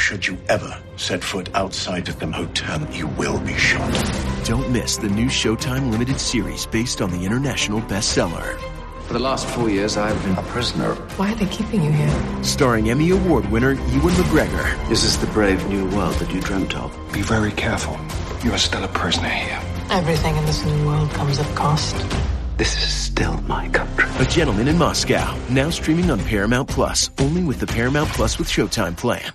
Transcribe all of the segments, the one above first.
Should you ever set foot outside of them hotel, you will be shot. Don't miss the new Showtime limited series based on the international bestseller. For the last 4 years, I've been a prisoner. Why are they keeping you here? Starring Emmy Award winner Ewan McGregor. This is the brave new world that you dreamt of. Be very careful. You are still a prisoner here. Everything in this new world comes at cost. This is still my country. A Gentleman in Moscow, now streaming on Paramount Plus, only with the Paramount Plus with Showtime plan.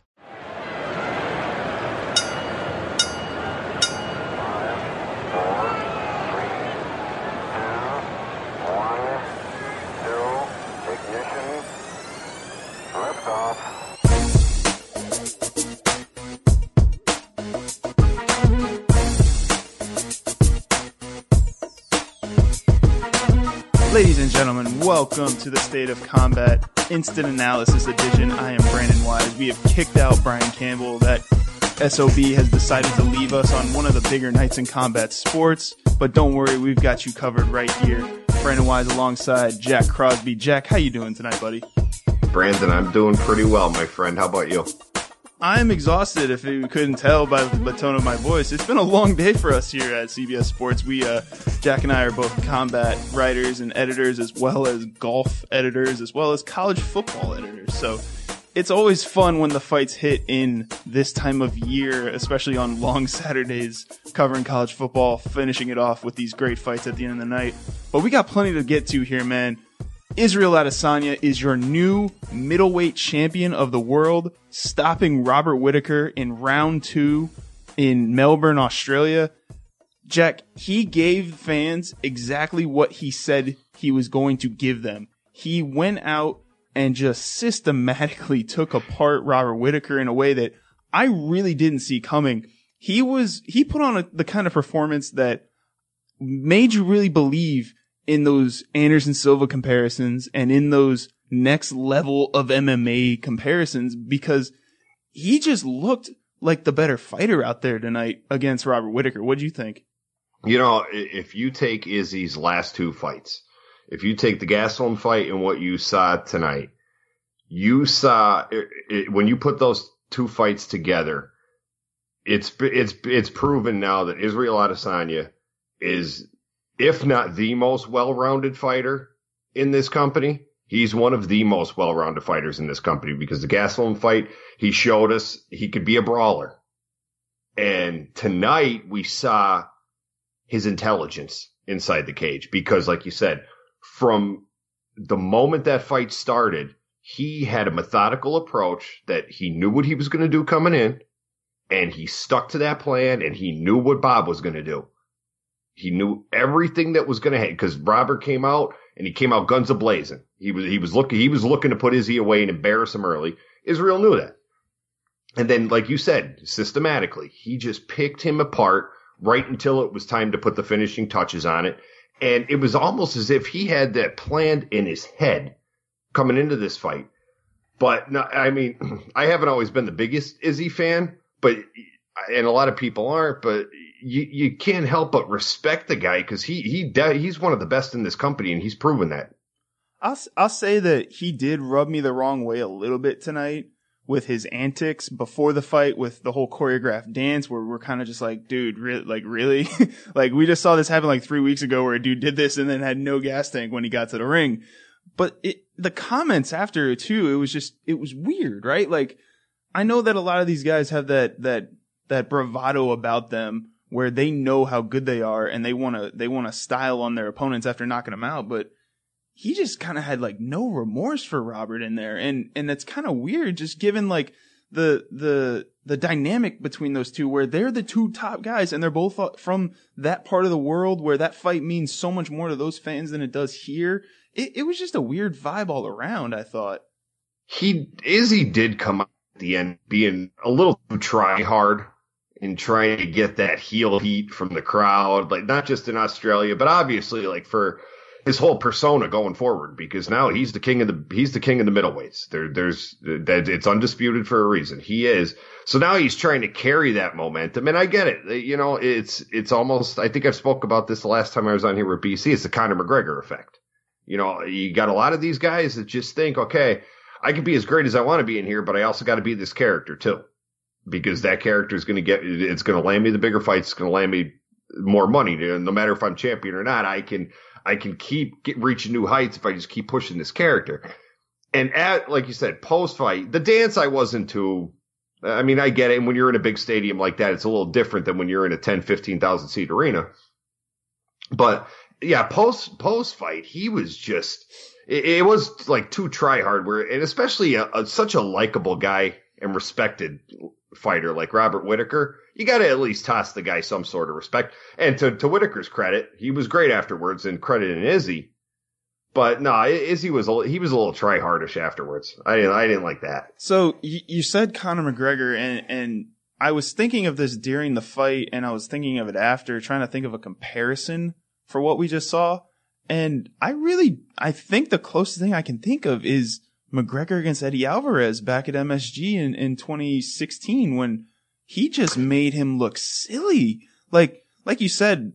Ladies and gentlemen, welcome to the State of Combat Instant Analysis Edition. I am Brandon Wise. We have kicked out Brian Campbell. That SOB has decided to leave us on one of the bigger nights in combat sports. But don't worry, we've got you covered right here. Brandon Wise alongside Jack Crosby. Jack, how you doing tonight, buddy? Brandon, I'm doing pretty well, my friend. How about you? I'm exhausted, if you couldn't tell by the tone of my voice. It's been a long day for us here at CBS Sports. Jack and I are both combat writers and editors, as well as golf editors, as well as college football editors. So it's always fun when the fights hit in this time of year, especially on long Saturdays, covering college football, finishing it off with these great fights at the end of the night. But we got plenty to get to here, man. Israel Adesanya is your new middleweight champion of the world, stopping Robert Whittaker in round 2 in Melbourne, Australia. Jack, he gave fans exactly what he said he was going to give them. He went out and just systematically took apart Robert Whittaker in a way that I really didn't see coming. He put on the kind of performance that made you really believe in those Anderson Silva comparisons and in those next level of MMA comparisons, because he just looked like the better fighter out there tonight against Robert Whittaker. What do you think? You know, if you take Izzy's last 2 fights, if you take the Gastelum fight and what you saw tonight, you saw when you put those 2 fights together, it's proven now that Israel Adesanya is, if not the most well-rounded fighter in this company, he's one of the most well-rounded fighters in this company, because the Gastelum fight, he showed us he could be a brawler. And tonight we saw his intelligence inside the cage, because like you said, from the moment that fight started, he had a methodical approach that he knew what he was going to do coming in, and he stuck to that plan, and he knew what Bob was going to do. He knew everything that was going to happen, because Robert came out and he came out guns a-blazing. He was looking to put Izzy away and embarrass him early. Israel knew that. And then, like you said, systematically, he just picked him apart right until it was time to put the finishing touches on it. And it was almost as if he had that planned in his head coming into this fight. But no, I mean, I haven't always been the biggest Izzy fan, and a lot of people aren't, but you can't help but respect the guy, because he's one of the best in this company, and he's proven that. I'll say that he did rub me the wrong way a little bit tonight with his antics before the fight, with the whole choreographed dance, where we're kind of just like, dude, really? Like, we just saw this happen like 3 weeks ago, where a dude did this and then had no gas tank when he got to the ring. But the comments after it too, it was weird, right? Like, I know that a lot of these guys have that bravado about them, where they know how good they are and they want to style on their opponents after knocking them out. But he just kind of had like no remorse for Robert in there. And that's kind of weird, just given like the dynamic between those two, where they're the 2 top guys and they're both from that part of the world where that fight means so much more to those fans than it does here. It was just a weird vibe all around, I thought. Izzy did come out at the end being a little too try hard and trying to get that heel heat from the crowd, like not just in Australia, but obviously like for his whole persona going forward, because now he's the king of the middleweights. It's undisputed for a reason. He is. So now he's trying to carry that momentum, and I get it. You know, it's almost, I think I've spoke about this the last time I was on here with BC. It's the Conor McGregor effect. You know, you got a lot of these guys that just think, okay, I can be as great as I want to be in here, but I also got to be this character too. because that character is going to it's going to land me the bigger fights. It's going to land me more money. No matter if I'm champion or not, I can keep reaching new heights if I just keep pushing this character. And like you said, post fight, the dance I wasn't too. I mean, I get it. And when you're in a big stadium like that, it's a little different than when you're in a 10, 15,000 seat arena. But yeah, post fight, he was just, it was like too try hard, and especially such a likable guy and respected fighter like Robert Whittaker. You got to at least toss the guy some sort of respect. And to Whittaker's credit, he was great afterwards, and credit in Izzy. But no, Izzy was a little try-hardish afterwards. I didn't like that. So you said Conor McGregor, and I was thinking of this during the fight, and I was thinking of it after, trying to think of a comparison for what we just saw. And I think the closest thing I can think of is McGregor against Eddie Alvarez back at MSG in 2016, when he just made him look silly. Like you said,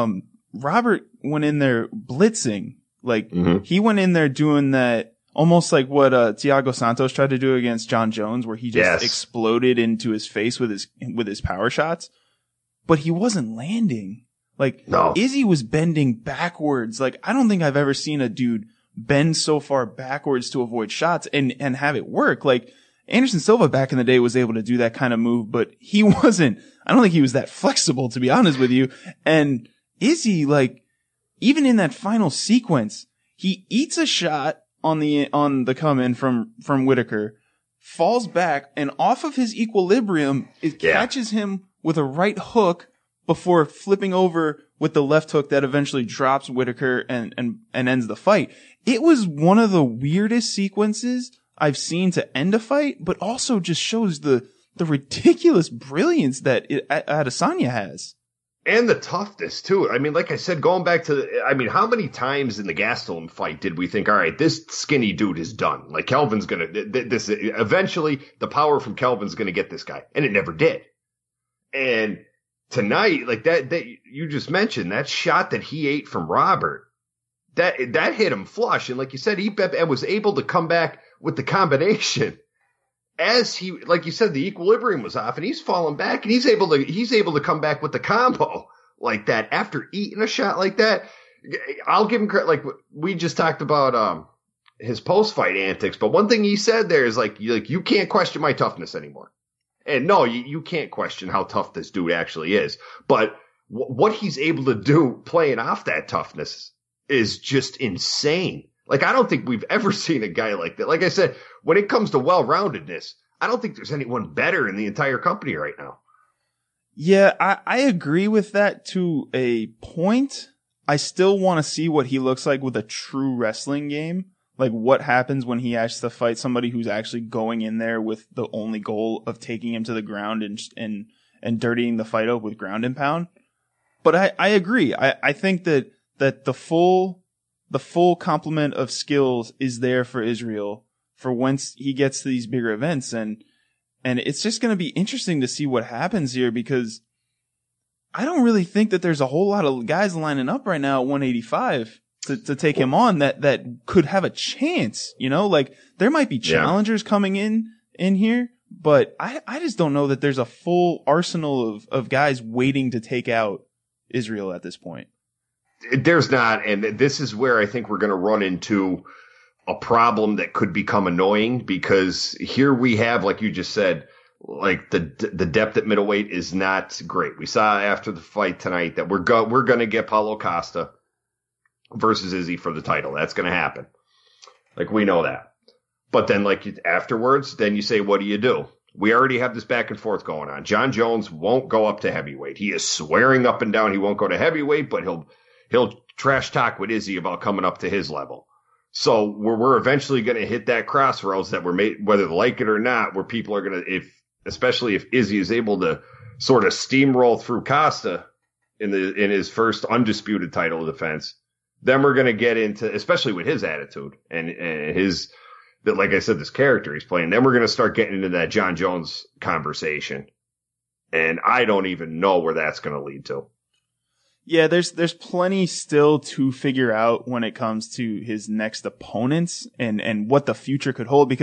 Robert went in there blitzing. Like, he went in there doing that almost like what Thiago Santos tried to do against John Jones, where he just exploded into his face with his power shots. But he wasn't landing. Like, no. Izzy was bending backwards. Like, I don't think I've ever seen a dude bend so far backwards to avoid shots and have it work. Like, Anderson Silva back in the day was able to do that kind of move, but he wasn't. I don't think he was that flexible, to be honest with you. And Izzy, like, even in that final sequence, he eats a shot on the come in from Whittaker, falls back, and off of his equilibrium, it catches him with a right hook before flipping over with the left hook that eventually drops Whittaker and ends the fight. It was one of the weirdest sequences I've seen to end a fight, but also just shows the ridiculous brilliance that Adesanya has. And the toughness, too. I mean, like I said, going back to how many times in the Gastelum fight did we think, all right, this skinny dude is done. Like, Kelvin's going to, eventually, the power from Kelvin's going to get this guy. And it never did. And tonight, like that you just mentioned, that shot that he ate from Robert, that hit him flush. And like you said, he was able to come back with the combination. As he, like you said, the equilibrium was off, and he's falling back, and he's able to come back with the combo like that after eating a shot like that. I'll give him credit. Like we just talked about his post fight antics, but one thing he said there is like you can't question my toughness anymore. And no, you can't question how tough this dude actually is. But what he's able to do playing off that toughness is just insane. Like, I don't think we've ever seen a guy like that. Like I said, when it comes to well-roundedness, I don't think there's anyone better in the entire company right now. Yeah, I agree with that to a point. I still want to see what he looks like with a true wrestling game. Like, what happens when he has to fight somebody who's actually going in there with the only goal of taking him to the ground and dirtying the fight up with ground and pound. But I agree. I think that the full complement of skills is there for Israel for once he gets to these bigger events. And it's just going to be interesting to see what happens here, because I don't really think that there's a whole lot of guys lining up right now at 185 to take him on that could have a chance, you know, like there might be challengers coming in here, but I just don't know that there's a full arsenal of guys waiting to take out Israel at this point. There's not, and this is where I think we're going to run into a problem that could become annoying, because here we have, like you just said, like the depth at middleweight is not great. We saw after the fight tonight that we're going to get Paulo Costa versus Izzy for the title. That's going to happen. Like, we know that. But then, like, afterwards, then you say, what do? We already have this back and forth going on. John Jones won't go up to heavyweight. He is swearing up and down he won't go to heavyweight, but he'll trash talk with Izzy about coming up to his level. So we're eventually going to hit that crossroads that we're made, whether they like it or not, where people are going to, especially if Izzy is able to sort of steamroll through Costa in his first undisputed title defense, then we're going to get into, especially with his attitude and his, like I said, this character he's playing, then we're going to start getting into that John Jones conversation. And I don't even know where that's going to lead to. Yeah, there's plenty still to figure out when it comes to his next opponents and what the future could hold, because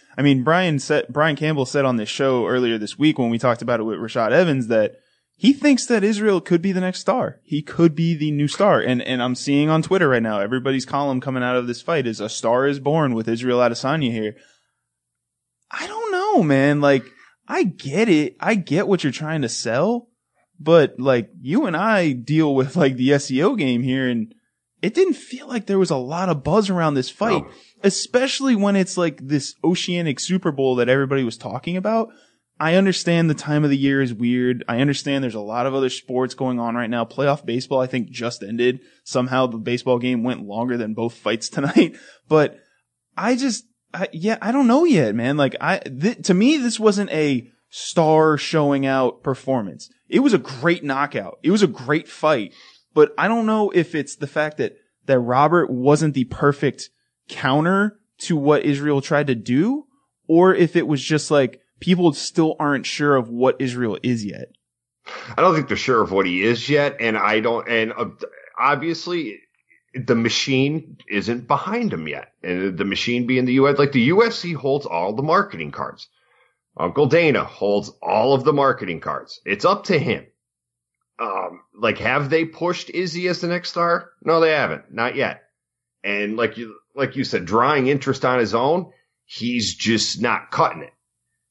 I mean, Brian Campbell said on this show earlier this week when we talked about it with Rashad Evans that he thinks that Israel could be the next star. He could be the new star. And I'm seeing on Twitter right now, everybody's column coming out of this fight is a star is born with Israel Adesanya here. I don't know, man. Like, I get it. I get what you're trying to sell, but like you and I deal with like the SEO game here, and it didn't feel like there was a lot of buzz around this fight, especially when it's like this Oceanic Super Bowl that everybody was talking about. I understand the time of the year is weird. I understand there's a lot of other sports going on right now. Playoff baseball, I think, just ended. Somehow the baseball game went longer than both fights tonight, but I don't know yet, man. Like to me, this wasn't a star showing out performance. It was a great knockout. It was a great fight, but I don't know if it's the fact that Robert wasn't the perfect counter to what Israel tried to do, or if it was just like people still aren't sure of what Israel is yet. I don't think they're sure of what he is yet. And obviously the machine isn't behind him yet. And the machine being the US, like the UFC holds all the marketing cards. Uncle Dana holds all of the marketing cards. It's up to him. Like, have they pushed Izzy as the next star? No, they haven't. Not yet. And like you said, drawing interest on his own, he's just not cutting it.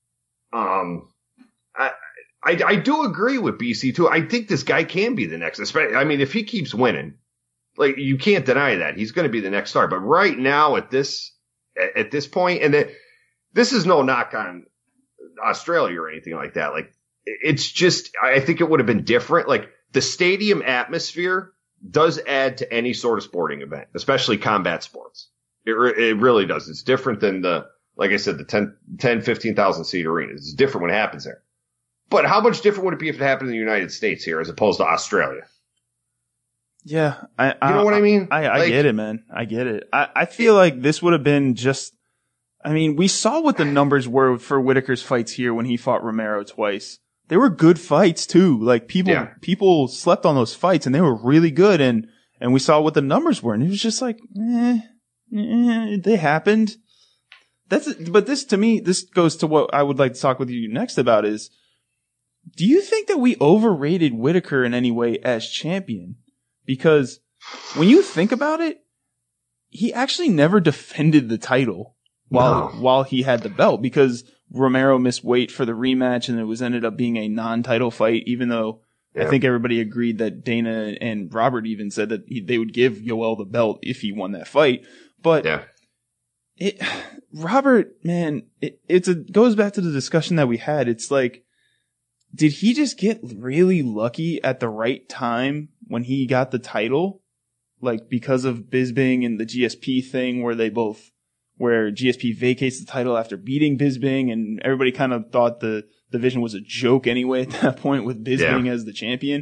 I do agree with BC too. I think this guy can be the next, especially, I mean, if he keeps winning, like, you can't deny that he's going to be the next star. But right now at this point, and this is no knock on Australia or anything like that. Like, it's just, I think it would have been different. Like, the stadium atmosphere does add to any sort of sporting event, especially combat sports. It really does. It's different than like I said, the 15,000 seat arenas. It's different when it happens there. But how much different would it be if it happened in the United States here as opposed to Australia? Yeah. You know what I mean? I get it, man. I get it. I feel like this would have been just, I mean, we saw what the numbers were for Whitaker's fights here when he fought Romero twice. They were good fights too. Like, people slept on those fights and they were really good. And we saw what the numbers were, and it was just like, they happened. But this, to me, this goes to what I would like to talk with you next about is, do you think that we overrated Whitaker in any way as champion? Because when you think about it, he actually never defended the title while he had the belt, because Romero missed weight for the rematch and it ended up being a non-title fight, even though I think everybody agreed that Dana and Robert even said that they would give Yoel the belt if he won that fight. But Robert, man, it goes back to the discussion that we had. It's like, did he just get really lucky at the right time when he got the title? Like, because of Bisping and the GSP thing where GSP vacates the title after beating Bisping, and everybody kind of thought the division was a joke anyway at that point with Bisping as the champion.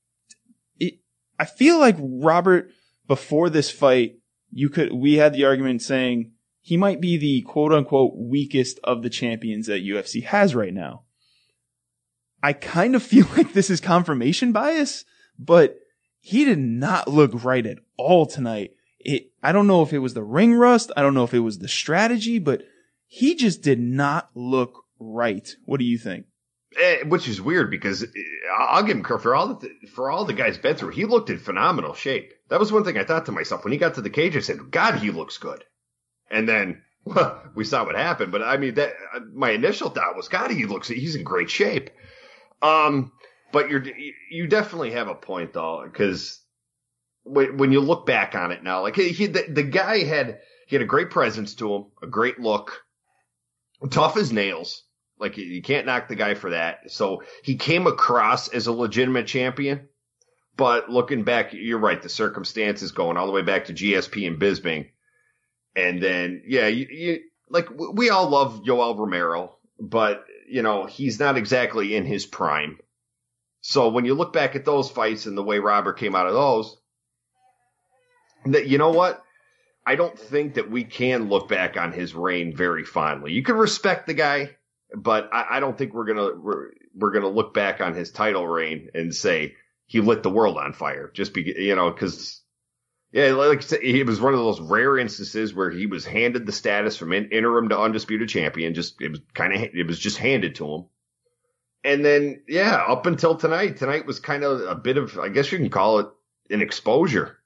I feel like Robert, before this fight, we had the argument saying he might be the quote unquote weakest of the champions that UFC has right now. I kind of feel like this is confirmation bias, but he did not look right at all tonight. I don't know if it was the ring rust. I don't know if it was the strategy, but he just did not look right. What do you think? Which is weird, because I'll give him credit for all the guys been through. He looked in phenomenal shape. That was one thing I thought to myself when he got to the cage. I said, God, he looks good. And then we saw what happened. But I mean, my initial thought was, God, he's in great shape. But you definitely have a point though, because when you look back on it now, like the guy had a great presence to him, a great look, tough as nails. Like, you can't knock the guy for that. So he came across as a legitimate champion. But looking back, you're right. The circumstances going all the way back to GSP and Bisping. And then, we all love Yoel Romero, but, he's not exactly in his prime. So when you look back at those fights and the way Robert came out of those, you know what? I don't think that we can look back on his reign very fondly. You can respect the guy, but I don't think we're gonna look back on his title reign and say he lit the world on fire just because, Yeah, like I said, it was one of those rare instances where he was handed the status from interim to undisputed champion. It was just handed to him. And then, yeah, up until tonight was kind of a bit of, I guess you can call it an exposure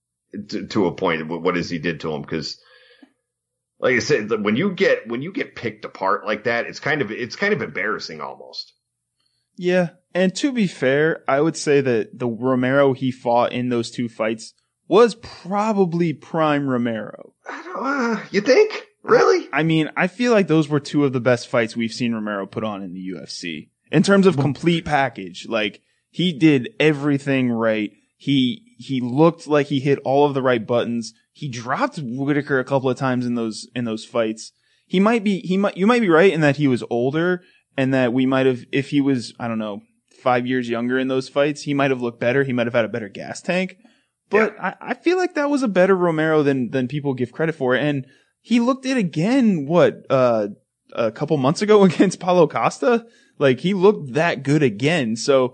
to a point of what he did to him. Cause like I said, when you get picked apart like that, it's kind of embarrassing almost. Yeah. And to be fair, I would say that the Romero he fought in those two fights was probably prime Romero. You think? Really? I mean, I feel like those were two of the best fights we've seen Romero put on in the UFC. In terms of complete package, like, he did everything right. He looked like he hit all of the right buttons. He dropped Whitaker a couple of times in those fights. You might be right in that he was older and that we might have, if he was, I don't know, 5 years younger in those fights, he might have looked better. He might have had a better gas tank. But yeah. I feel like that was a better Romero than people give credit for. And he looked it again, a couple months ago against Paulo Costa? Like, he looked that good again. So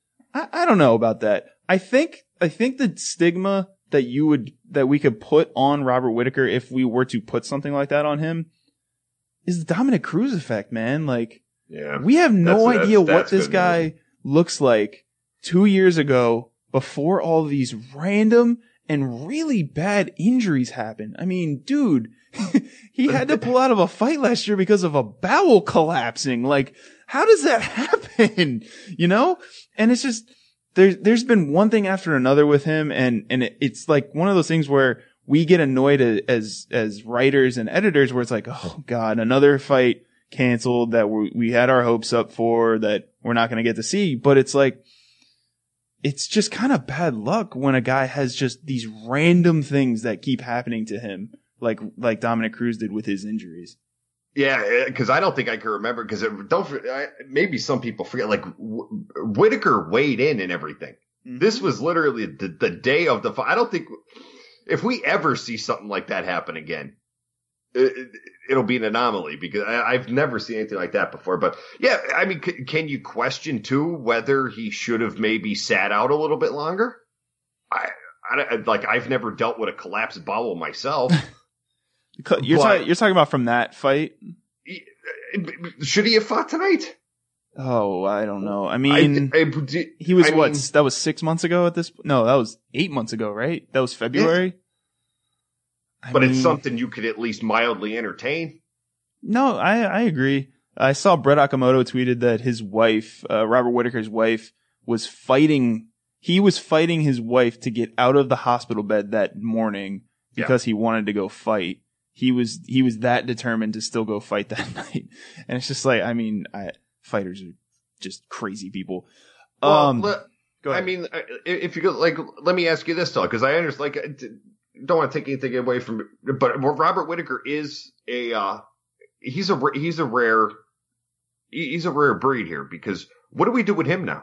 I don't know about that. I think the stigma that we could put on Robert Whitaker if we were to put something like that on him is the Dominic Cruz effect, man. Like, yeah, we have no idea what this guy looks like 2 years ago before all these random and really bad injuries happen. I mean, dude, he had to pull out of a fight last year because of a bowel collapsing. Like, how does that happen? You know? And it's just, there's been one thing after another with him, and it's like one of those things where we get annoyed as writers and editors where it's like, oh God, another fight canceled that we had our hopes up for that we're not going to get to see. But it's like, it's just kind of bad luck when a guy has just these random things that keep happening to him, like Dominic Cruz did with his injuries. Yeah, because I don't think I can remember, because maybe some people forget, like, Whitaker weighed in and everything. Mm-hmm. This was literally the day of the fight. I don't think, if we ever see something like that happen again, it'll be an anomaly, because I've never seen anything like that before. But yeah, I mean, can you question too whether he should have maybe sat out a little bit longer? I've never dealt with a collapsed bowel myself. You're talking about from that fight? Should he have fought tonight? Oh, I don't know. I mean, he was that was 6 months ago at this? No, that was 8 months ago, right? That was February. Yeah. But it's something you could at least mildly entertain. No, I agree. I saw Brett Okamoto tweeted that his wife, Robert Whitaker's wife, was fighting his wife to get out of the hospital bed that morning because he wanted to go fight. He was that determined to still go fight that night. And it's just like, I mean, fighters are just crazy people. Well, go ahead. I mean, if you go, like, let me ask you this though, because I understand, like, don't want to take anything away from it, but Robert Whitaker is he's a rare breed here, because what do we do with him now?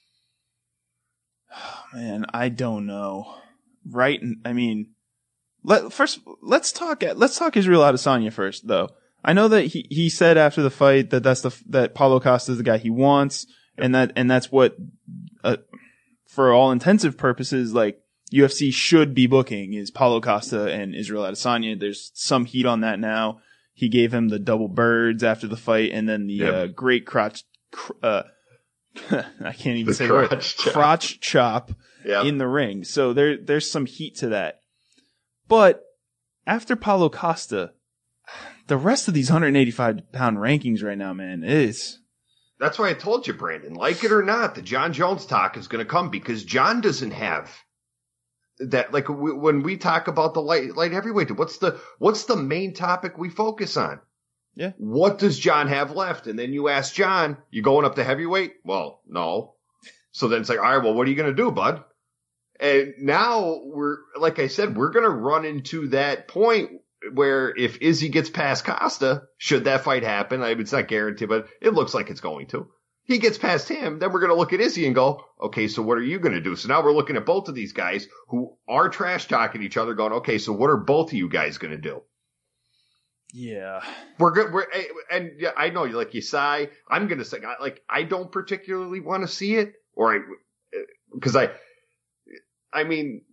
Oh, man, I don't know. Right? I mean, let's talk Israel Adesanya first, though. I know that he said after the fight that Paulo Costa is the guy he wants, and that's what, for all intensive purposes, like, UFC should be booking is Paulo Costa and Israel Adesanya. There's some heat on that now. He gave him the double birds after the fight, and then the great crotch. I can't even say the word. Crotch chop in the ring. So there's some heat to that. But after Paulo Costa, the rest of these 185-pound rankings right now, man, That's why I told you, Brandon. Like it or not, the John Jones talk is going to come, because John doesn't have that. Like, when we talk about the light heavyweight, what's the main topic we focus on? Yeah. What does John have left? And then you ask John, you going up to heavyweight? Well, no. So then it's like, all right, well, what are you going to do, bud? And now like I said, we're going to run into that point where if Izzy gets past Costa, should that fight happen, it's not guaranteed, but it looks like it's going to. He gets past him, then we're going to look at Izzy and go, okay, so what are you going to do? So now we're looking at both of these guys who are trash talking each other, going, okay, so what are both of you guys going to do? Yeah. We're good. And yeah, I know, like Yesai, I'm going to say, like, I don't particularly want to see it, because I mean,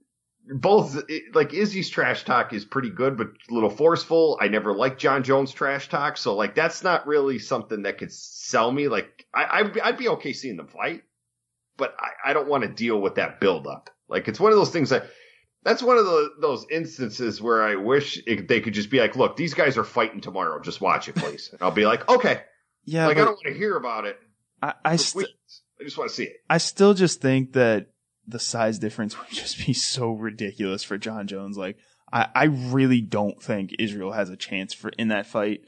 both, like, Izzy's trash talk is pretty good, but a little forceful. I never liked John Jones' trash talk, so, like, that's not really something that could sell me. Like, I'd be okay seeing them fight, but I don't want to deal with that buildup. Like, it's one of those things that's one of those instances where I wish they could just be like, look, these guys are fighting tomorrow. Just watch it, please. And I'll be like, okay. Yeah. Like, I don't want to hear about it. I just want to see it. I still just think that the size difference would just be so ridiculous for John Jones. Like, I really don't think Israel has a chance in that fight.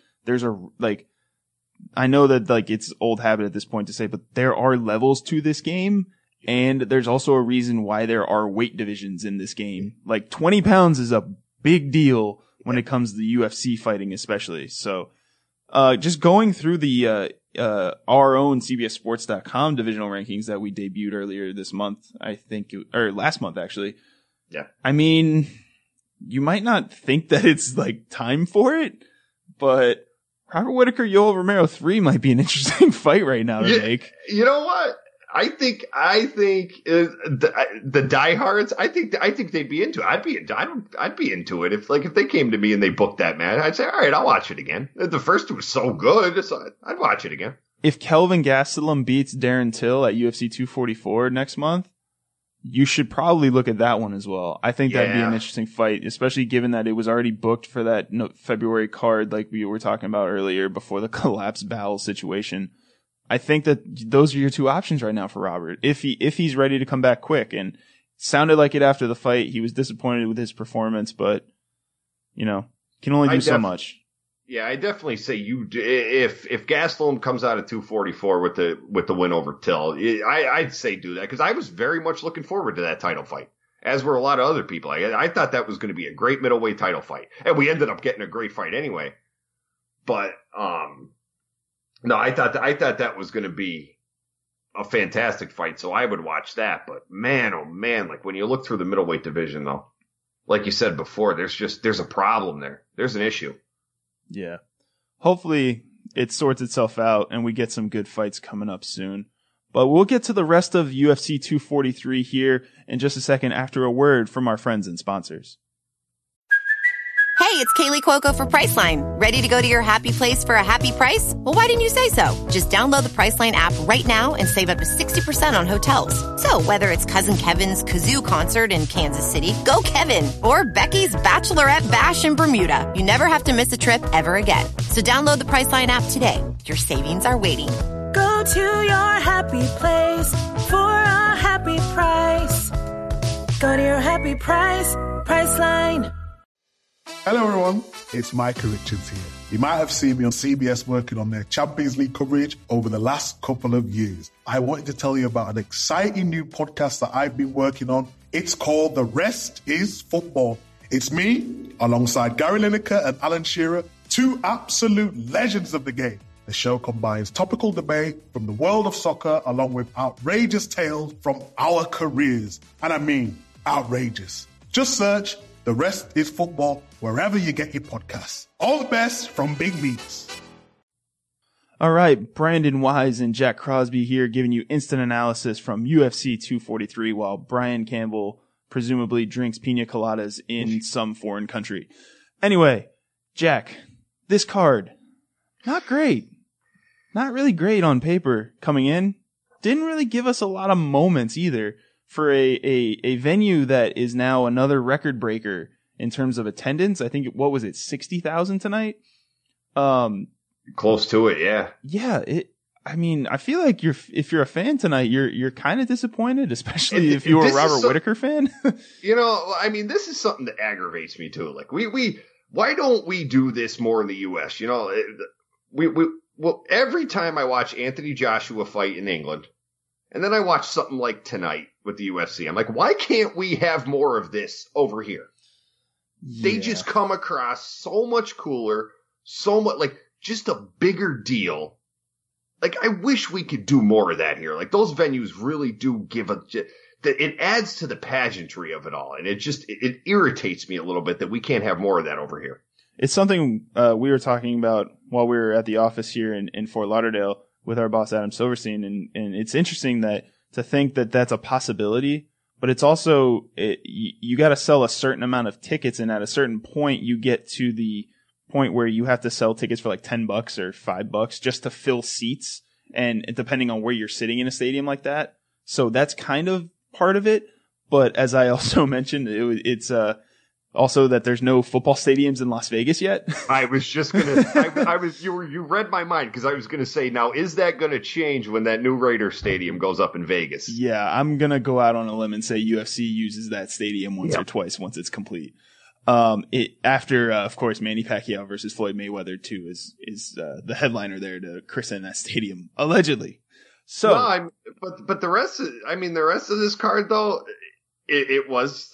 I know that, like, it's old habit at this point to say, but there are levels to this game. And there's also a reason why there are weight divisions in this game. Like, 20 pounds is a big deal when it comes to the UFC fighting, especially. So, just going through the, our own CBSSports.com divisional rankings that we debuted earlier this month, or last month, actually. Yeah. I mean, you might not think that it's, like, time for it, but Robert Whittaker, Yoel Romero 3 might be an interesting fight right now to make. You know what? I think the diehards. I think they'd be into it. I'd be into it if they came to me and they booked that match. I'd say, all right, I'll watch it again. The first was so good, so I'd watch it again. If Kelvin Gastelum beats Darren Till at UFC 244 next month, you should probably look at that one as well. I think that'd be an interesting fight, especially given that it was already booked for that February card, like we were talking about earlier, before the collapsed bowel situation. I think that those are your two options right now for Robert. If he's ready to come back quick, and it sounded like it after the fight, he was disappointed with his performance, but can only do so much. Yeah, I definitely say if Gastelum comes out at 244 with the win over Till, I'd say do that, because I was very much looking forward to that title fight, as were a lot of other people. I thought that was going to be a great middleweight title fight, and we ended up getting a great fight anyway. But no, I thought that was going to be a fantastic fight, so I would watch that. But man, oh man, like, when you look through the middleweight division, though, like you said before, there's a problem there. There's an issue. Yeah. Hopefully it sorts itself out and we get some good fights coming up soon. But we'll get to the rest of UFC 243 here in just a second after a word from our friends and sponsors. Hey, it's Kaylee Cuoco for Priceline. Ready to go to your happy place for a happy price? Well, why didn't you say so? Just download the Priceline app right now and save up to 60% on hotels. So whether it's Cousin Kevin's Kazoo Concert in Kansas City, go Kevin, or Becky's Bachelorette Bash in Bermuda, you never have to miss a trip ever again. So download the Priceline app today. Your savings are waiting. Go to your happy place for a happy price. Go to your happy price, Priceline. Hello everyone, it's Micah Richards here. You might have seen me on CBS working on their Champions League coverage over the last couple of years. I wanted to tell you about an exciting new podcast that I've been working on. It's called The Rest is Football. It's me, alongside Gary Lineker and Alan Shearer, two absolute legends of the game. The show combines topical debate from the world of soccer along with outrageous tales from our careers. And I mean outrageous. Just search The Rest is Football wherever you get your podcasts. All the best from Big Meats. All right, Brandon Wise and Jack Crosby here giving you instant analysis from UFC 243 while Brian Campbell presumably drinks pina coladas in some foreign country. Anyway, Jack, this card, not great. Not really great on paper coming in. Didn't really give us a lot of moments either for a venue that is now another record breaker in terms of attendance. I think, what was it, 60,000 tonight? Close to it, yeah. Yeah, I feel like if you're a fan tonight, you're kind of disappointed, especially if you're a Robert Whittaker fan. This is something that aggravates me too. Like, why don't we do this more in the U.S.? Well, every time I watch Anthony Joshua fight in England, and then I watch something like tonight with the UFC, I'm like, why can't we have more of this over here? Yeah. They just come across so much cooler, so much, like, just a bigger deal. Like, I wish we could do more of that here. Like, those venues really do it adds to the pageantry of it all. And it irritates me a little bit that we can't have more of that over here. It's something we were talking about while we were at the office here in Fort Lauderdale with our boss, Adam Silverstein. And it's interesting to think that that's a possibility. but it's also, you got to sell a certain amount of tickets, and at a certain point, you get to the point where you have to sell tickets for like $10 or $5 just to fill seats, and depending on where you're sitting in a stadium like that. So that's kind of part of it. But as I also mentioned, it's also that there's no football stadiums in Las Vegas yet. I was just gonna. You read my mind, because I was gonna say, now is that gonna change when that new Raider stadium goes up in Vegas? Yeah, I'm gonna go out on a limb and say UFC uses that stadium once or twice once it's complete. After of course, Manny Pacquiao versus Floyd Mayweather 2 is the headliner there to christen that stadium allegedly. So, no, but the rest of this card though, it was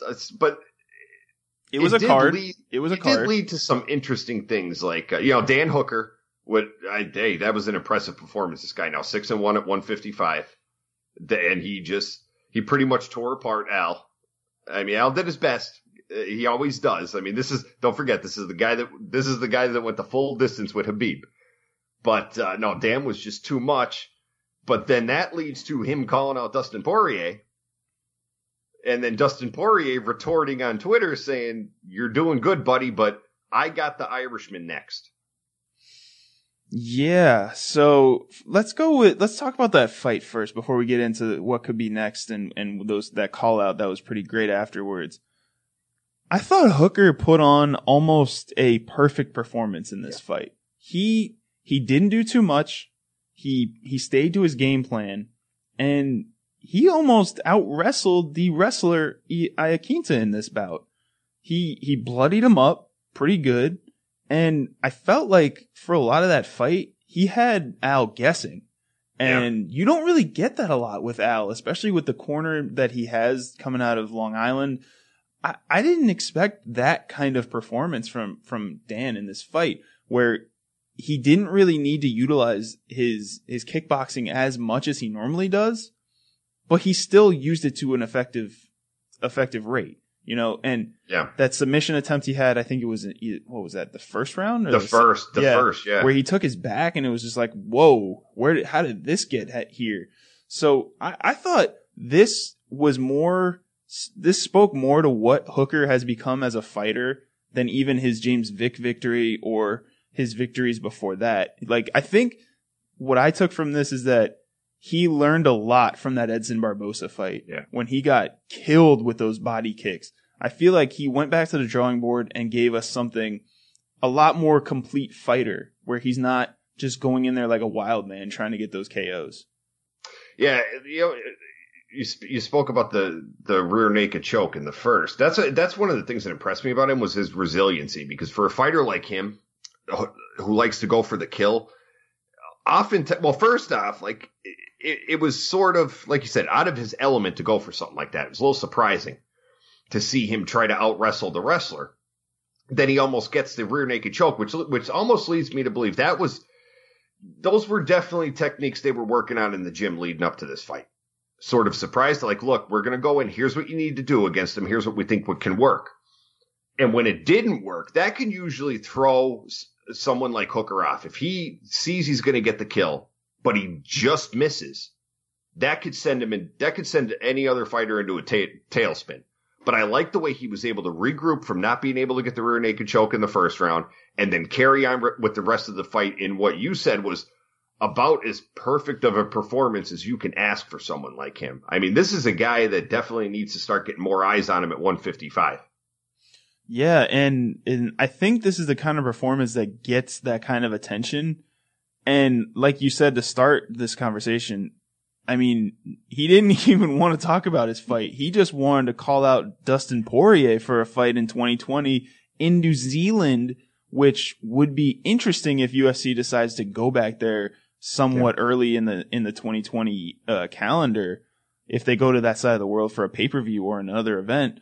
a card. It did lead to some interesting things, like Dan Hooker. That was an impressive performance. This guy now 6-1 at 155, and he pretty much tore apart Al. I mean, Al did his best. He always does. I mean, don't forget, this is the guy that went the full distance with Habib. But no, Dan was just too much. But then that leads to him calling out Dustin Poirier. And then Dustin Poirier retorting on Twitter saying, "You're doing good, buddy, but I got the Irishman next." Yeah, so let's talk about that fight first before we get into what could be next and that call out that was pretty great afterwards. I thought Hooker put on almost a perfect performance in this fight. He didn't do too much. He stayed to his game plan, and he almost out-wrestled the wrestler Iaquinta in this bout. He bloodied him up pretty good, and I felt like for a lot of that fight, he had Al guessing. And you don't really get that a lot with Al, especially with the corner that he has coming out of Long Island. I didn't expect that kind of performance from Dan in this fight, where he didn't really need to utilize his kickboxing as much as he normally does, but he still used it to an effective rate, and that submission attempt he had, I think it was, what was that? The first round? Or the first, where he took his back and it was just like, whoa, how did this get here? So I thought this spoke more to what Hooker has become as a fighter than even his James Vick victory or his victories before that. Like, I think what I took from this is that he learned a lot from that Edson Barbosa fight when he got killed with those body kicks. I feel like he went back to the drawing board and gave us something a lot more complete fighter, where he's not just going in there like a wild man trying to get those KOs. Yeah, you spoke about the rear naked choke in the first. That's one of the things that impressed me about him was his resiliency, because for a fighter like him, who likes to go for the kill, first off, like it was sort of, like you said, out of his element to go for something like that. It was a little surprising to see him try to out wrestle the wrestler. Then he almost gets the rear naked choke, which almost leads me to believe those were definitely techniques they were working on in the gym leading up to this fight. Sort of surprised, like, look, we're going to go in. Here's what you need to do against him. Here's what we think can work. And when it didn't work, that can usually throw someone like Hooker off. If he sees he's going to get the kill, but he just misses, that could send any other fighter into a tailspin. But I like the way he was able to regroup from not being able to get the rear naked choke in the first round and then carry on with the rest of the fight in what you said was about as perfect of a performance as you can ask for someone like him. I mean, this is a guy that definitely needs to start getting more eyes on him at 155. Yeah, and I think this is the kind of performance that gets that kind of attention. And like you said to start this conversation, I mean, he didn't even want to talk about his fight. He just wanted to call out Dustin Poirier for a fight in 2020 in New Zealand, which would be interesting if UFC decides to go back there somewhat early in the 2020 calendar, if they go to that side of the world for a pay-per-view or another event.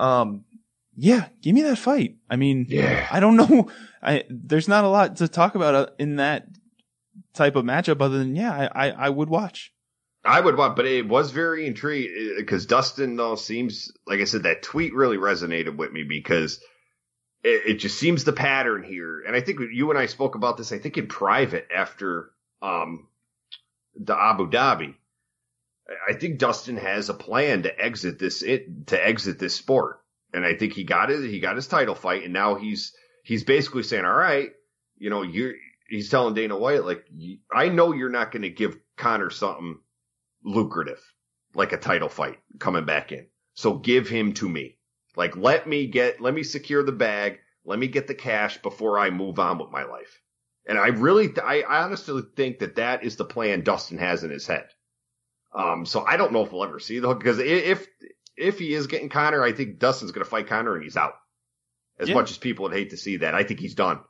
Yeah, give me that fight. I mean, I don't know. There's not a lot to talk about in that type of matchup other than, I would watch. I would watch, but it was very intriguing because Dustin, though, seems, like I said, that tweet really resonated with me because it just seems the pattern here. And I think you and I spoke about this, I think in private after the Abu Dhabi. I think Dustin has a plan to exit this sport. And I think he got his title fight, and now he's basically saying, all right, he's telling Dana White, like, I know you're not going to give Conor something lucrative, like a title fight coming back in. So give him to me. Like, let me secure the bag. Let me get the cash before I move on with my life. And I honestly think that is the plan Dustin has in his head. So I don't know if we'll ever see though, because if he is getting Conor, I think Dustin's going to fight Conor and he's out. As much as people would hate to see that, I think he's done.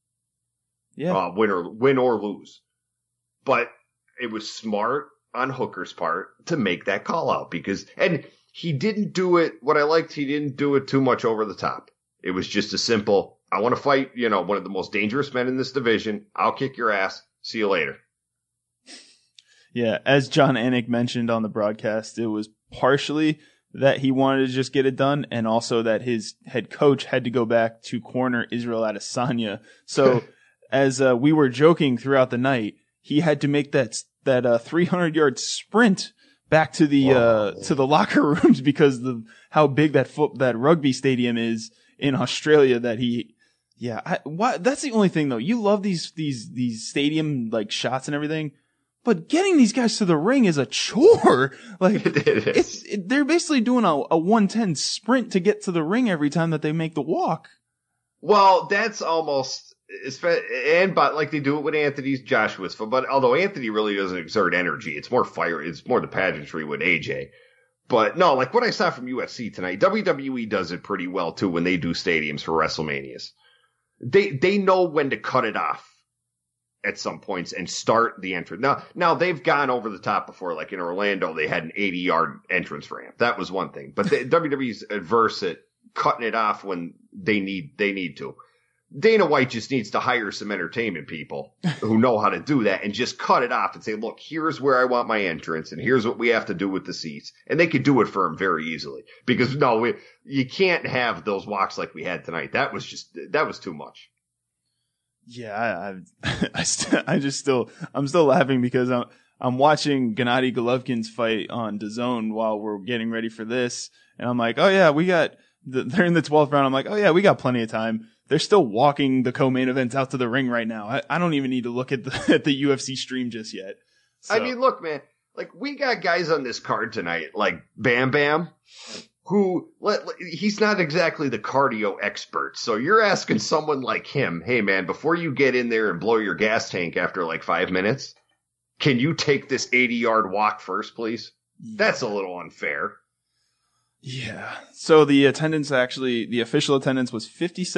Yeah. Win or lose. But it was smart on Hooker's part to make that call out and he didn't do it. What I liked, he didn't do it too much over the top. It was just a simple, I want to fight, one of the most dangerous men in this division. I'll kick your ass. See you later. Yeah. As John Anik mentioned on the broadcast, it was partially that he wanted to just get it done, and also that his head coach had to go back to corner Israel Adesanya. So as we were joking throughout the night, he had to make that 300-yard sprint back to the locker rooms because of how big that rugby stadium is in Australia. That's the only thing though. You love these stadium like shots and everything. But getting these guys to the ring is a chore. Like they're basically doing a 110 sprint to get to the ring every time that they make the walk. Well, that's almost, but like they do it with Anthony's Joshua's. But although Anthony really doesn't exert energy, it's more fire. It's more the pageantry with AJ. But no, like what I saw from UFC tonight, WWE does it pretty well too when they do stadiums for WrestleManias. They know when to cut it off at some points and start the entrance. Now they've gone over the top before, like in Orlando, they had an 80-yard entrance ramp. That was one thing, but WWE's adverse at cutting it off when they need to. Dana White just needs to hire some entertainment people who know how to do that and just cut it off and say, look, here's where I want my entrance and here's what we have to do with the seats. And they could do it for him very easily because you can't have those walks like we had tonight. That was too much. Yeah, I'm still laughing because I'm watching Gennady Golovkin's fight on DAZN while we're getting ready for this, and I'm like, oh yeah, they're in the 12th round. I'm like, oh yeah, we got plenty of time. They're still walking the co-main events out to the ring right now. I don't even need to look at the UFC stream just yet. So. I mean, look, man, like we got guys on this card tonight, like Bam Bam, who he's not exactly the cardio expert. So you're asking someone like him, hey man, before you get in there and blow your gas tank after like 5 minutes, can you take this 80-yard walk first, please? That's a little unfair. Yeah. So the official attendance was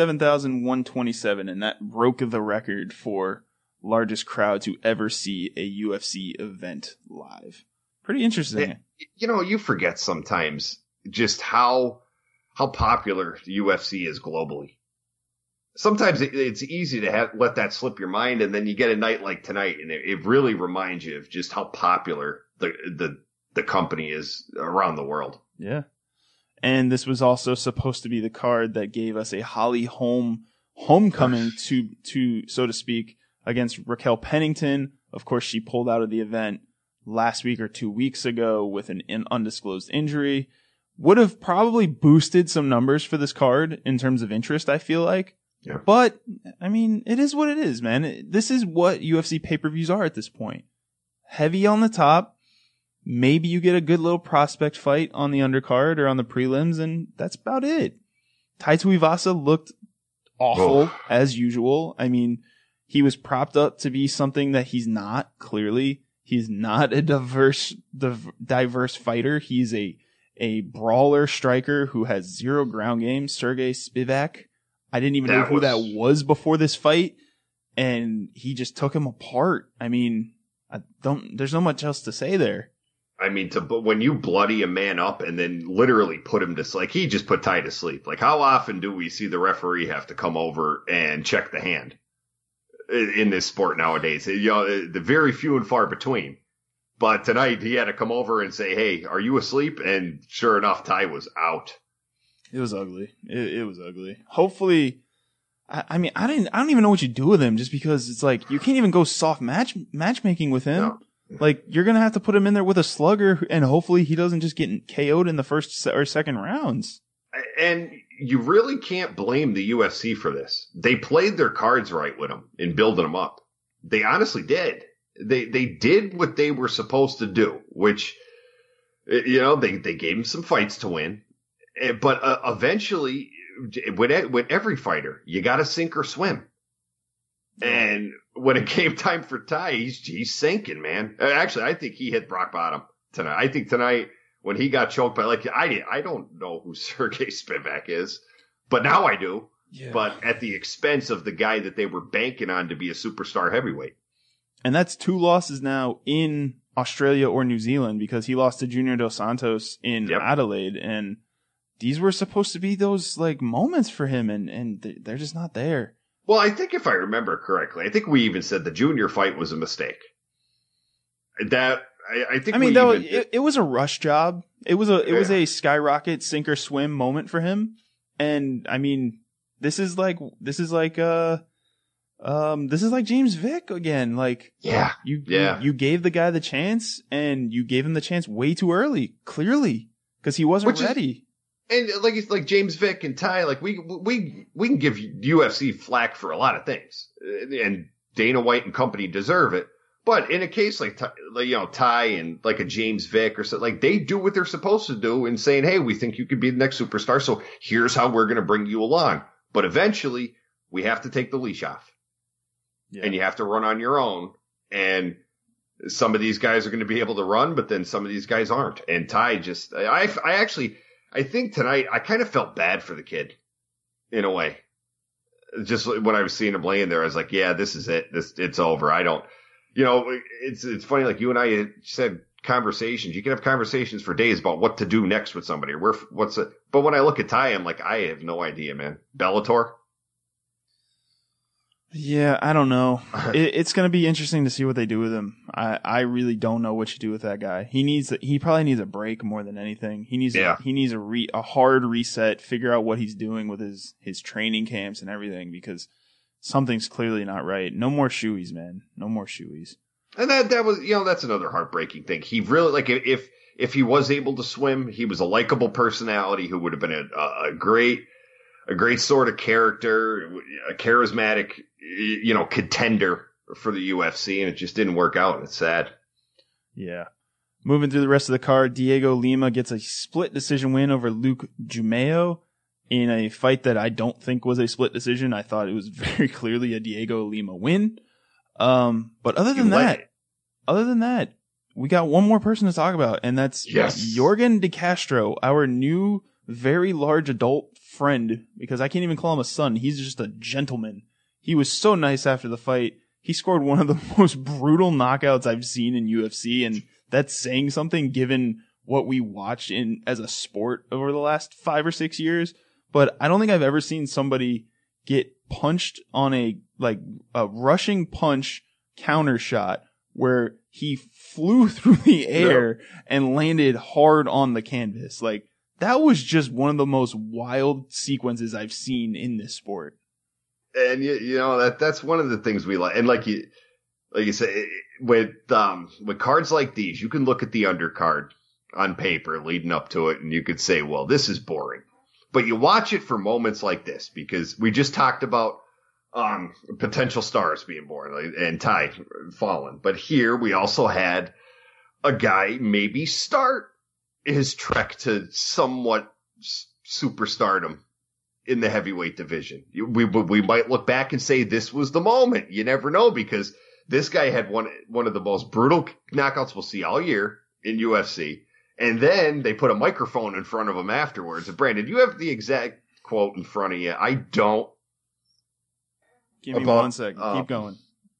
57,127, and that broke the record for largest crowd to ever see a UFC event live. Pretty interesting. You forget sometimes just how popular the UFC is globally. Sometimes it's easy to let that slip your mind, and then you get a night like tonight, and it really reminds you of just how popular the company is around the world. Yeah. And this was also supposed to be the card that gave us a Holly Holm homecoming to so to speak, against Raquel Pennington. Of course, she pulled out of the event last week or 2 weeks ago with an undisclosed injury. Would have probably boosted some numbers for this card in terms of interest, I feel like. Yeah. But, I mean, it is what it is, man. This is what UFC pay-per-views are at this point. Heavy on the top. Maybe you get a good little prospect fight on the undercard or on the prelims, and that's about it. Tai Tuivasa looked awful, as usual. I mean, he was propped up to be something that he's not, clearly. He's not a diverse fighter. He's a brawler striker who has zero ground game, Sergey Spivak. I didn't even know who that was before this fight, and he just took him apart. I mean, there's not much else to say there. I mean, when you bloody a man up and then literally put him to sleep, like he just put Tai to sleep. Like how often do we see the referee have to come over and check the hand in this sport nowadays? The very few and far between. But tonight he had to come over and say, hey, are you asleep? And sure enough, Tai was out. It was ugly. It was ugly. Hopefully, I mean, I don't even know what you do with him just because it's like you can't even go soft matchmaking with him. No. Like, you're going to have to put him in there with a slugger, and hopefully he doesn't just get KO'd in the first or second rounds. And you really can't blame the UFC for this. They played their cards right with him in building him up. They honestly did. They did what they were supposed to do, which, you know, they gave him some fights to win. But eventually, with every fighter, you got to sink or swim. And when it came time for Tai, he's sinking, man. Actually, I think he hit rock bottom tonight. I think tonight, when he got choked by, like, I don't know who Sergey Spivak is, but now I do. Yeah. But at the expense of the guy that they were banking on to be a superstar heavyweight. And that's 2 losses now in Australia or New Zealand, because he lost to Junior Dos Santos in Adelaide. And these were supposed to be those, like, moments for him, and they're just not there. Well, I think if I remember correctly, I think we even said the Junior fight was a mistake. It was a rush job. It was a skyrocket sink or swim moment for him. And I mean, this is like James Vick again. Like, you gave the guy the chance, and you gave him the chance way too early, clearly, because he wasn't ready. And like James Vick and Tai, like we can give UFC flack for a lot of things, and Dana White and company deserve it. But in a case like Tai and like a James Vick or something, like, they do what they're supposed to do in saying, hey, we think you could be the next superstar, so here's how we're going to bring you along. But eventually, we have to take the leash off, and you have to run on your own. And some of these guys are going to be able to run, but then some of these guys aren't. And Tai just, I think tonight I kind of felt bad for the kid in a way. Just when I was seeing him laying there, I was like, yeah, this is it. It's over. I don't, it's funny. Like, you and I said conversations. You can have conversations for days about what to do next with somebody. But when I look at Tai, I'm like, I have no idea, man. Bellator? Yeah, I don't know. It's going to be interesting to see what they do with him. I really don't know what you do with that guy. He probably needs a break more than anything. He needs a hard reset, figure out what he's doing with his training camps and everything, because something's clearly not right. No more shoeies, man. No more shoeies. And that was, that's another heartbreaking thing. He really, like, if he was able to swim, he was a likable personality who would have been a great sort of character, a charismatic, contender for the UFC, and it just didn't work out, and it's sad. Yeah. Moving through the rest of the card, Diego Lima gets a split decision win over Luke Jumeo in a fight that I don't think was a split decision. I thought it was very clearly a Diego Lima win. But other than that, we got one more person to talk about, and that's Yorgan De Castro, our new very large adult friend, because I can't even call him a son. He's just a gentleman. He was so nice after the fight. He scored one of the most brutal knockouts I've seen in UFC, and that's saying something given what we watched as a sport over the last 5 or 6 years. But I don't think I've ever seen somebody get punched on a rushing punch counter shot where he flew through the air and landed hard on the canvas. Like, that was just one of the most wild sequences I've seen in this sport. And that's one of the things we like. And like you say, with cards like these, you can look at the undercard on paper leading up to it, and you could say, well, this is boring. But you watch it for moments like this, because we just talked about potential stars being born and Tai fallen. But here we also had a guy maybe start his trek to somewhat superstardom in the heavyweight division. We might look back and say this was the moment. You never know, because this guy had one of the most brutal knockouts we'll see all year in UFC. And then they put a microphone in front of him afterwards. And Brandon, you have the exact quote in front of you. I don't. Give me 1 second. Keep going.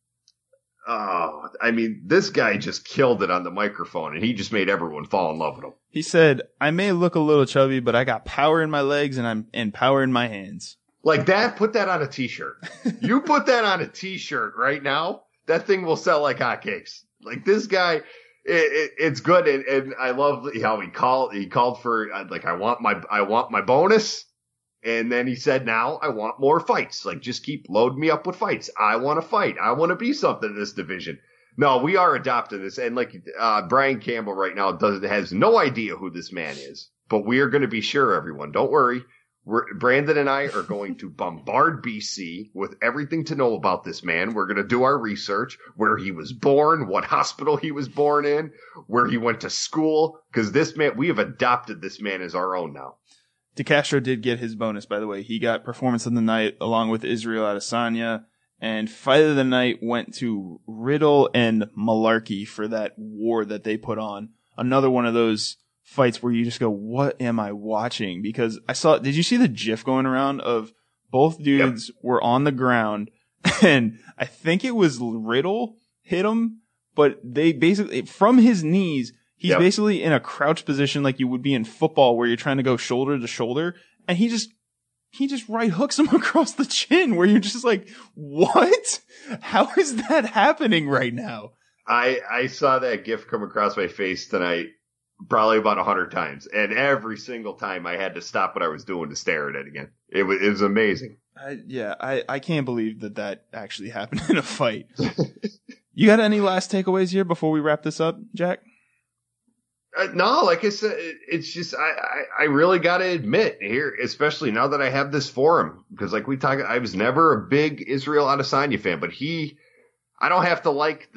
Oh, I mean, this guy just killed it on the microphone, and he just made everyone fall in love with him. He said, I may look a little chubby, but I got power in my legs and power in my hands. Like that, put that on a t-shirt. You put that on a t-shirt right now, that thing will sell like hotcakes. Like, this guy, it's good. And I love how he called for, like, I want my bonus. And then he said, now I want more fights. Like, just keep loading me up with fights. I want to fight. I want to be something in this division. No, we are adopting this. And like Brian Campbell right now has no idea who this man is. But we are going to be sure, everyone. Don't worry. Brandon and I are going to bombard BC with everything to know about this man. We're going to do our research, where he was born, what hospital he was born in, where he went to school. Because this man, we have adopted this man as our own now. DeCastro did get his bonus, by the way. He got Performance of the Night along with Israel Adesanya. And Fight of the Night went to Riddle and Malarkey for that war that they put on. Another one of those fights where you just go, what am I watching? Because did you see the GIF going around of both dudes were on the ground, and I think it was Riddle hit him, but they basically, from his knees, he's basically in a crouch position like you would be in football where you're trying to go shoulder to shoulder, and he just right hooks him across the chin where you're just like, what? How is that happening right now? I saw that GIF come across my face tonight probably about 100 times, and every single time I had to stop what I was doing to stare at it again. It was amazing. I can't believe that actually happened in a fight. You got any last takeaways here before we wrap this up, Jack? No, like I said, it's just, I really got to admit here, especially now that I have this forum, because like we talked, I was never a big Israel Adesanya fan, but I don't have to like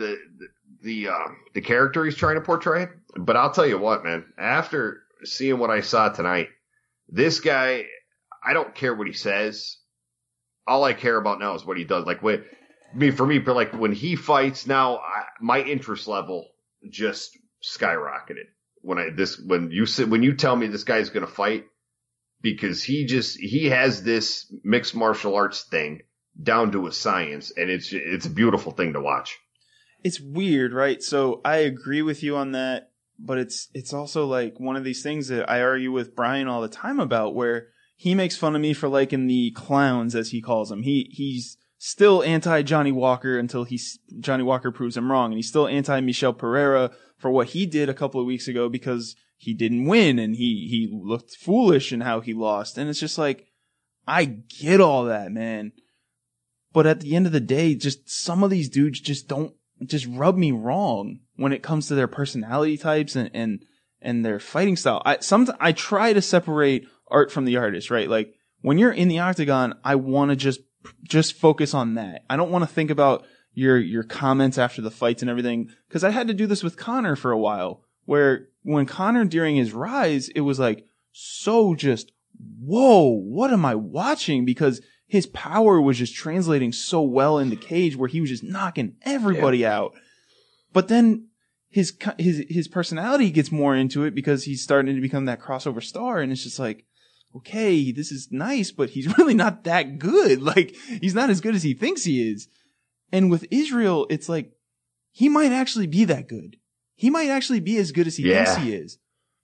the character he's trying to portray. But I'll tell you what, man, after seeing what I saw tonight, this guy, I don't care what he says. All I care about now is what he does. Like for me, like when he fights now, my interest level just skyrocketed when you tell me this guy's going to fight, because he has this mixed martial arts thing down to a science, and it's a beautiful thing to watch. It's weird, right? So I agree with you on that, but it's also like one of these things that I argue with Brian all the time about, where he makes fun of me for liking the clowns, as he calls them. He's still anti Johnny Walker until Johnny Walker proves him wrong, and he's still anti Michel Pereira for what he did a couple of weeks ago because he didn't win and he looked foolish in how he lost. And it's just like, I get all that, man. But at the end of the day, just some of these dudes just rub me wrong when it comes to their personality types and their fighting style. I try to separate art from the artist, right? Like when you're in the octagon, I want to just focus on that. I don't want to think about your comments after the fights and everything, because I had to do this with Conor for a while, where when Conor during his rise, it was like so just, whoa, what am I watching? Because his power was just translating so well in the cage, where he was just knocking everybody out. But then his personality gets more into it because he's starting to become that crossover star, and it's just like, okay, this is nice, but he's really not that good. Like, he's not as good as he thinks he is. And with Israel, it's like, he might actually be that good. He might actually be as good as he thinks he is.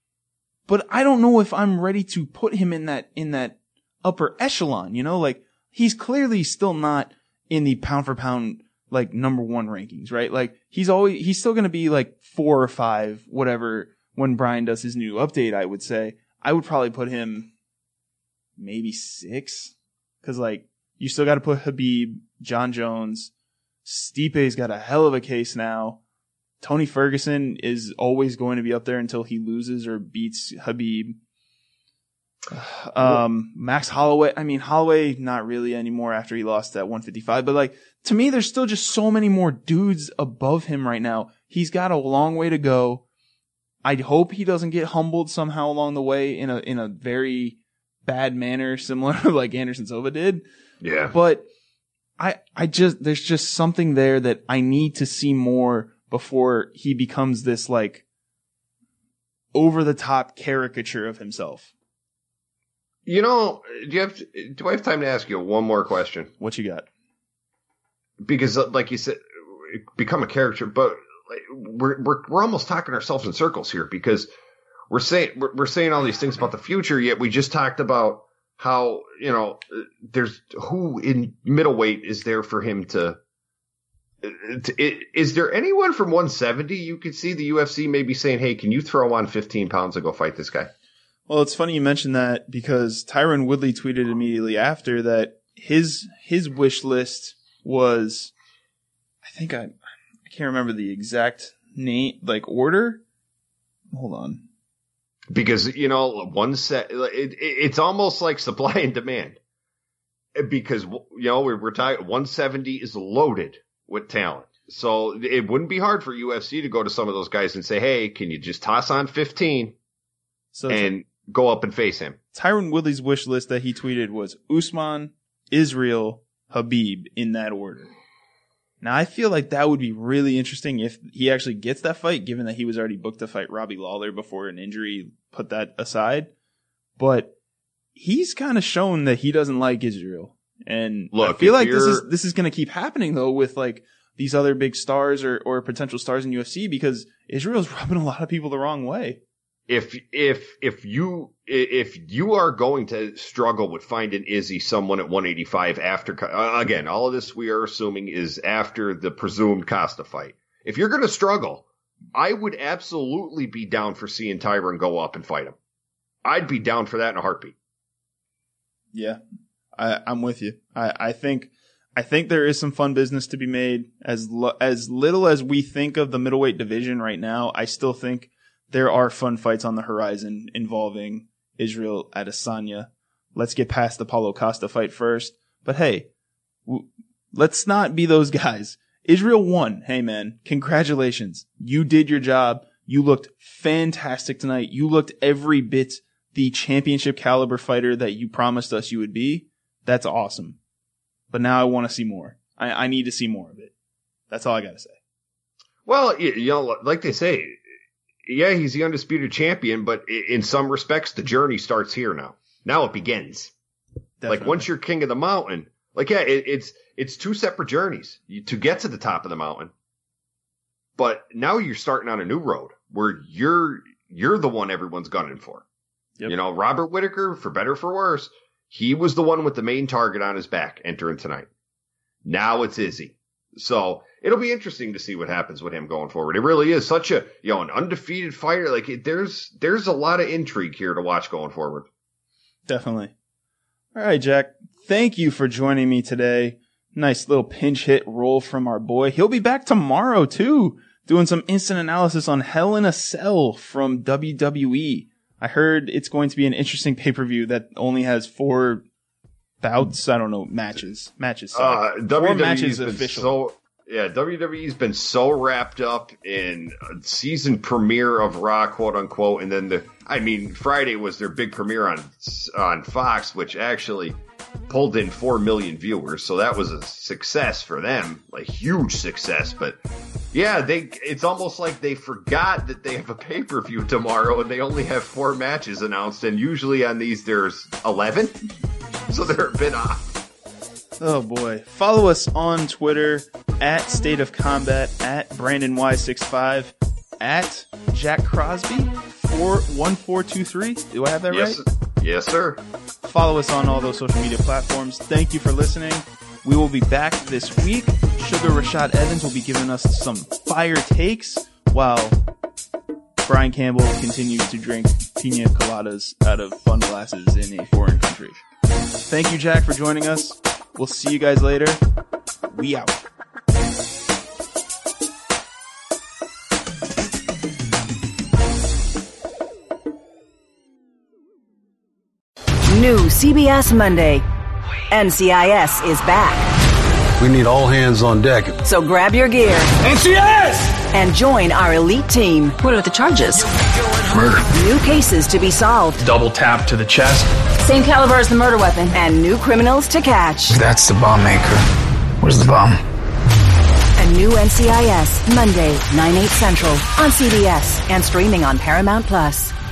But I don't know if I'm ready to put him in that upper echelon, you know? Like, he's clearly still not in the pound for pound, like, number one rankings, right? Like, he's still gonna be like 4 or 5, whatever, when Brian does his new update, I would say. I would probably put him maybe 6. Cause like, you still gotta put Khabib, John Jones, Stipe's got a hell of a case now. Tony Ferguson is always going to be up there until he loses or beats Khabib. Max Holloway, Holloway not really anymore after he lost at 155, but like, to me, there's still just so many more dudes above him right now. He's got a long way to go. I hope he doesn't get humbled somehow along the way in a very bad manner, similar to like Anderson Silva did. Yeah. But there's just something there that I need to see more before he becomes this like over the top caricature of himself. You know, do I have time to ask you one more question? What you got? Because like you said, become a character, but like, we're almost talking ourselves in circles here, because we're saying all these things about the future, yet we just talked about how, you know, there's who in middleweight is there for him to is there anyone from 170 you could see the UFC maybe saying, hey, can you throw on 15 pounds and go fight this guy? Well, it's funny you mentioned that, because Tyron Woodley tweeted immediately after that his wish list was, I can't remember the exact name, like order. Hold on. Because, it's almost like supply and demand. Because, we're talking 170 is loaded with talent. So it wouldn't be hard for UFC to go to some of those guys and say, hey, can you just toss on 15 and go up and face him? Tyron Woodley's wish list that he tweeted was Usman, Israel, Khabib in that order. Now, I feel like that would be really interesting if he actually gets that fight, given that he was already booked to fight Robbie Lawler before an injury put that aside. But he's kind of shown that he doesn't like Israel. And look, I feel like this is going to keep happening, though, with like these other big stars or potential stars in UFC, because Israel's rubbing a lot of people the wrong way. If you are going to struggle with finding Izzy someone at 185 after, again, all of this we are assuming is after the presumed Costa fight. If you're going to struggle, I would absolutely be down for seeing Tyron go up and fight him. I'd be down for that in a heartbeat. Yeah, I'm with you. I think there is some fun business to be made. As little as we think of the middleweight division right now, I still think there are fun fights on the horizon involving Israel Adesanya. Let's get past the Paulo Costa fight first. But hey, let's not be those guys. Israel won. Hey man, congratulations. You did your job. You looked fantastic tonight. You looked every bit the championship caliber fighter that you promised us you would be. That's awesome. But now I want to see more. I need to see more of it. That's all I got to say. Well, like they say, yeah, he's the undisputed champion, but in some respects, the journey starts here now. Now it begins. Definitely. Like once you're king of the mountain, like, yeah, it's two separate journeys to get to the top of the mountain. But now you're starting on a new road where you're the one everyone's gunning for. Yep. Robert Whittaker, for better or for worse, he was the one with the main target on his back entering tonight. Now it's Izzy. So it'll be interesting to see what happens with him going forward. It really is such a, an undefeated fighter. Like there's a lot of intrigue here to watch going forward. Definitely. All right, Jack. Thank you for joining me today. Nice little pinch hit roll from our boy. He'll be back tomorrow too, doing some instant analysis on Hell in a Cell from WWE. I heard it's going to be an interesting pay-per-view that only has 4 bouts. I don't know, matches. Sorry. 4 matches official. WWE's been so wrapped up in a season premiere of Raw, quote unquote, and then Friday was their big premiere on Fox, which actually pulled in 4 million viewers, so that was a success for them, a huge success. But yeah, it's almost like they forgot that they have a pay-per-view tomorrow and they only have 4 matches announced, and usually on these there's 11, so they're a bit off. Oh boy. Follow us on Twitter at State of Combat, at BrandonY65, at Jack Crosby 41423. Do I have that right? Yes, sir. Follow us on all those social media platforms. Thank you for listening. We will be back this week. Sugar Rashad Evans will be giving us some fire takes while Brian Campbell continues to drink pina coladas out of fun glasses in a foreign country. Thank you, Jack, for joining us. We'll see you guys later. We out. New CBS Monday. NCIS is back. We need all hands on deck. So grab your gear. NCIS! And join our elite team. What are the charges? Murder. New cases to be solved. Double tap to the chest. Same caliber as the murder weapon. And new criminals to catch. That's the bomb maker. Where's the bomb? A new NCIS, Monday, 9/8 Central, on CBS and streaming on Paramount+.